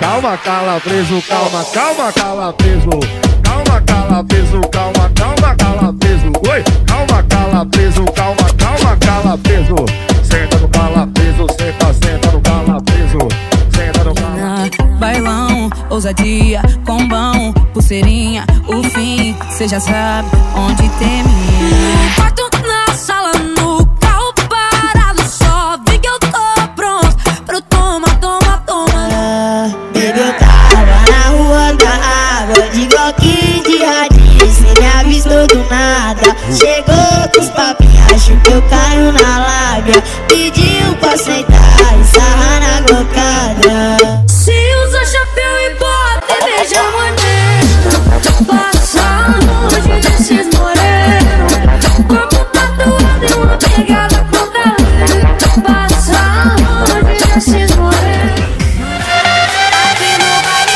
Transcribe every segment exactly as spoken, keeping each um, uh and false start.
Calma, calabreso, calma, calma, calabreso. Calma, calabreso, calma, calma, calabreso. Oi, calma, calabreso, calma, calma, calabreso. Senta no calabreso, senta, senta no calabreso. Senta no calabreso. Bailão, ousadia, combão, pulseirinha, o fim, cê já sabe onde termina. Quarto na sala, no carro parado, só vi que eu tô pronto pro toma, toma, toma. Baby, eu tava na rua da água, de bloquinho de radinho, cê me avistou do nada. Chegou com os papinhos, achou que eu caio na lábia. Pediu pra sentar e sarrar na gocada. Se usa chapéu e bota e beija maneiro, passa longe desses morenos. Corpo tatuado e uma pegada com galera. Passa longe desses morenos. Aqui no baile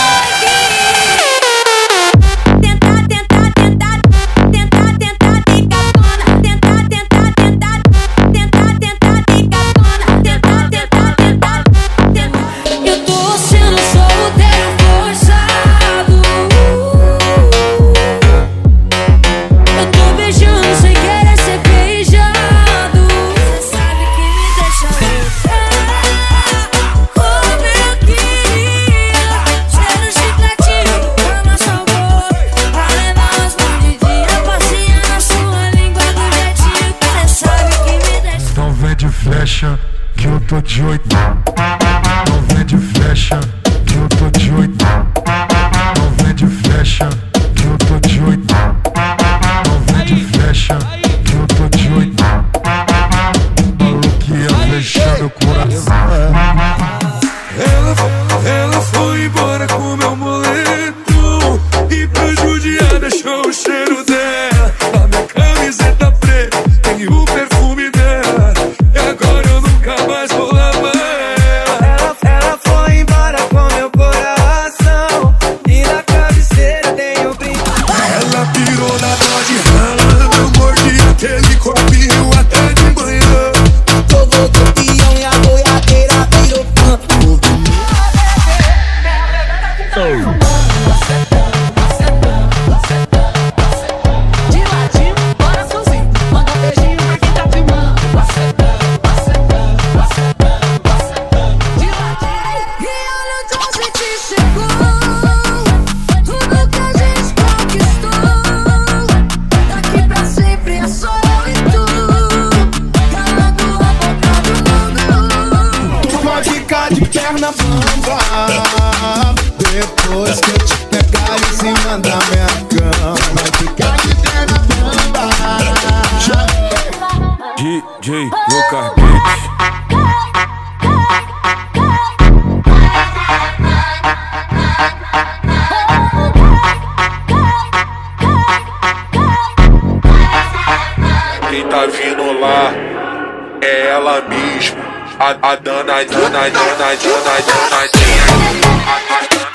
funk. Tentar, tentar, tentar, tentar, tentar, ticatona. Tentar, tentar, tentar, tentar, tentar, ticatona. Tentar, tentar, tentar, tentar. Eu tô sendo solteiro forçado. Eu tô beijando sem querer ser beijado. Cê sabe que me deixa louca. Como eu queria ser o chicletinho da nossa boca, pra levar umas mordidinhas, passear na sua língua do jeitinho que cê sabe que me deixa. Não vem de flecha, que eu tô de oito. Não vem de flecha, que eu tô de oito. Não vem de flecha, que eu tô de oito. Não vem de flecha, que eu tô de oito. Maluco ia fechar meu coração. Ela, ela foi embora com meu moletom e pra judiar deixou o cheiro dela. A minha camiseta preta tem o perfume dela. E agora eu nunca mais vou lavar ela. Ela, ela foi embora com meu coração e na cabeceira tem o brinco. Ela pirou na dó de rala, eu mordi aquele copinho até de manhã. Jogou do peão e a boiadeira virou pão. De ladinho, bora sozinho. Manda um beijinho pra quem tá filmando. De ladinho. E olha onde a gente chegou, tudo que a gente conquistou. Daqui pra sempre é só eu e tu, calando a boca do mundo. Pode ficar de perna bamba. Depois que eu te pegar em cima da minha cama, vai ficar de perna bamba. D J Lucas Beats. Quem tá vindo lá é ela mesma, a, a dana, a dana, a dana, a dana, a dana, a dana.